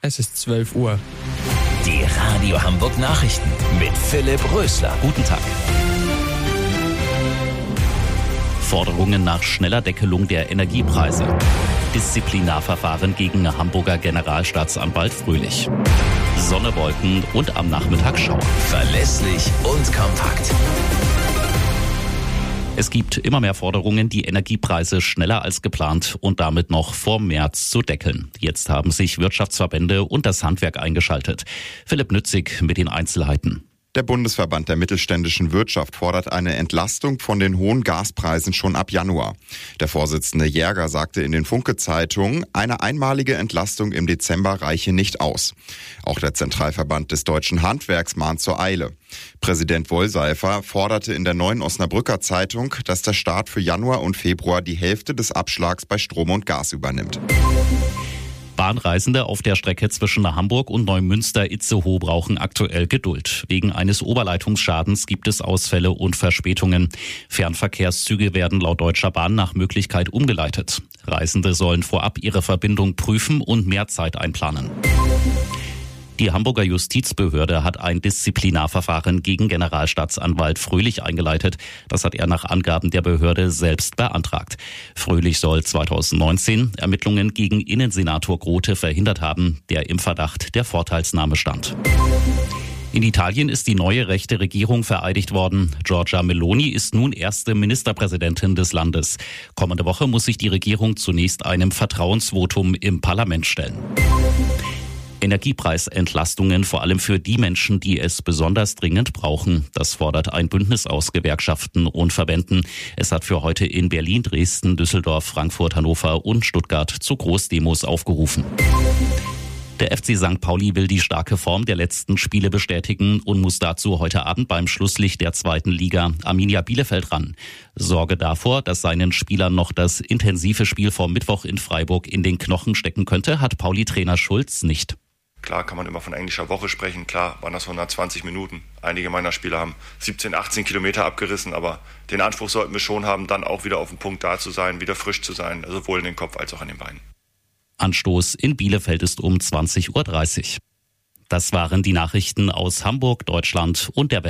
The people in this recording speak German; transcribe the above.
Es ist 12 Uhr. Die Radio Hamburg Nachrichten mit Philipp Rösler. Guten Tag. Forderungen nach schneller Deckelung der Energiepreise. Disziplinarverfahren gegen Hamburger Generalstaatsanwalt Fröhlich. Sonne, Wolken und am Nachmittag Schauer. Verlässlich und kompakt. Es gibt immer mehr Forderungen, die Energiepreise schneller als geplant und damit noch vor März zu deckeln. Jetzt haben sich Wirtschaftsverbände und das Handwerk eingeschaltet. Philipp Nützig mit den Einzelheiten. Der Bundesverband der mittelständischen Wirtschaft fordert eine Entlastung von den hohen Gaspreisen schon ab Januar. Der Vorsitzende Jäger sagte in den Funke-Zeitungen, eine einmalige Entlastung im Dezember reiche nicht aus. Auch der Zentralverband des deutschen Handwerks mahnt zur Eile. Präsident Wollseifer forderte in der Neuen Osnabrücker Zeitung, dass der Staat für Januar und Februar die Hälfte des Abschlags bei Strom und Gas übernimmt. Bahnreisende auf der Strecke zwischen Hamburg und Neumünster-Itzehoe brauchen aktuell Geduld. Wegen eines Oberleitungsschadens gibt es Ausfälle und Verspätungen. Fernverkehrszüge werden laut Deutscher Bahn nach Möglichkeit umgeleitet. Reisende sollen vorab ihre Verbindung prüfen und mehr Zeit einplanen. Die Hamburger Justizbehörde hat ein Disziplinarverfahren gegen Generalstaatsanwalt Fröhlich eingeleitet. Das hat er nach Angaben der Behörde selbst beantragt. Fröhlich soll 2019 Ermittlungen gegen Innensenator Grote verhindert haben, der im Verdacht der Vorteilsnahme stand. In Italien ist die neue rechte Regierung vereidigt worden. Giorgia Meloni ist nun erste Ministerpräsidentin des Landes. Kommende Woche muss sich die Regierung zunächst einem Vertrauensvotum im Parlament stellen. Energiepreisentlastungen vor allem für die Menschen, die es besonders dringend brauchen. Das fordert ein Bündnis aus Gewerkschaften und Verbänden. Es hat für heute in Berlin, Dresden, Düsseldorf, Frankfurt, Hannover und Stuttgart zu Großdemos aufgerufen. Der FC St. Pauli will die starke Form der letzten Spiele bestätigen und muss dazu heute Abend beim Schlusslicht der 2. Liga Arminia Bielefeld ran. Sorge davor, dass seinen Spielern noch das intensive Spiel vom Mittwoch in Freiburg in den Knochen stecken könnte, hat Pauli-Trainer Schulz nicht. Klar kann man immer von englischer Woche sprechen, klar waren das 120 Minuten. Einige meiner Spieler haben 17, 18 Kilometer abgerissen, aber den Anspruch sollten wir schon haben, dann auch wieder auf dem Punkt da zu sein, wieder frisch zu sein, sowohl in den Kopf als auch an den Beinen. Anstoß in Bielefeld ist um 20:30 Uhr. Das waren die Nachrichten aus Hamburg, Deutschland und der Welt.